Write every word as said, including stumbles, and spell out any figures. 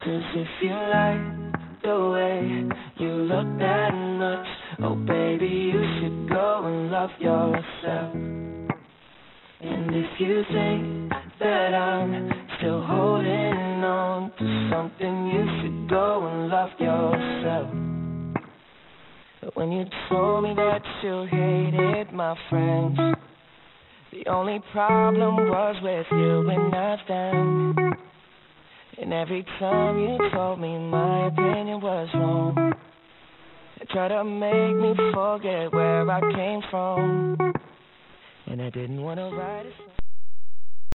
'Cause if you like the way you look that much, oh baby, you should go and love yourself. And if you think that I'm still holding on to something, you should go and love yourself. But when you told me that you hated my friends, the only problem was with you and not them. And every time you told me my opinion was wrong, you tried to make me forget where I came from. And I didn't want to write a song.